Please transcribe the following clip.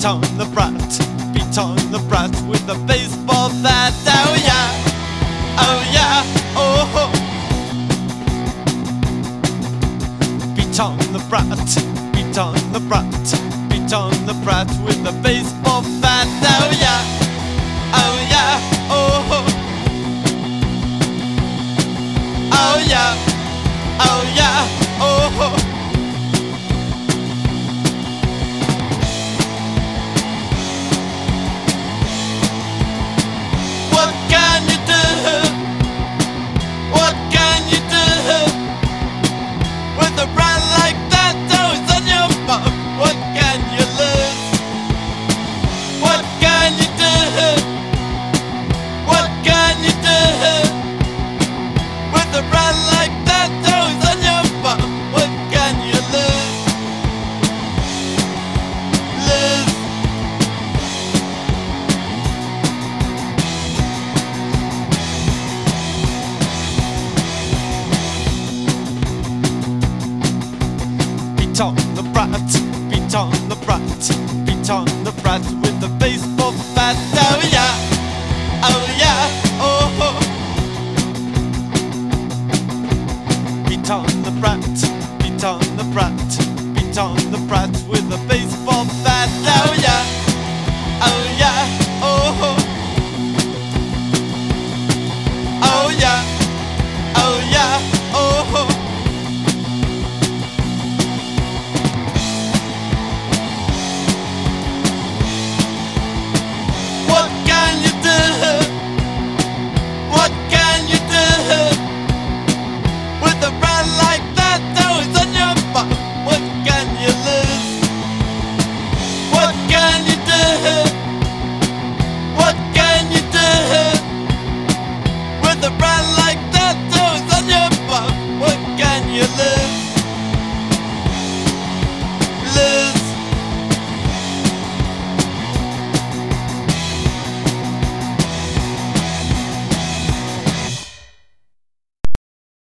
beat on the brat with a baseball bat. Oh yeah, oh yeah, oh. Beat on the brat, beat on the brat, beat on the brat with a baseball bat. Oh yeah, oh yeah, oh. Oh yeah, oh yeah, oh. What can you do? What can you do with a brand like that? Oh, it's on your bum. What can you lose? What can you do? What can you do with a brand like that? Oh, it's on your bum. What can you lose? Lose. Beat on the brat, beat on the brat, beat on the brat with a baseball bat. Oh yeah, oh yeah, oh. Beat on the brat, beat on the brat, beat on the brat with a baseball bat. Oh yeah, oh yeah, oh. Oh yeah, oh yeah, oh. What can you do? What can you do with a brand like that? Oh, it's on your bum. What can you lose? What can you do? What can you do with a brand like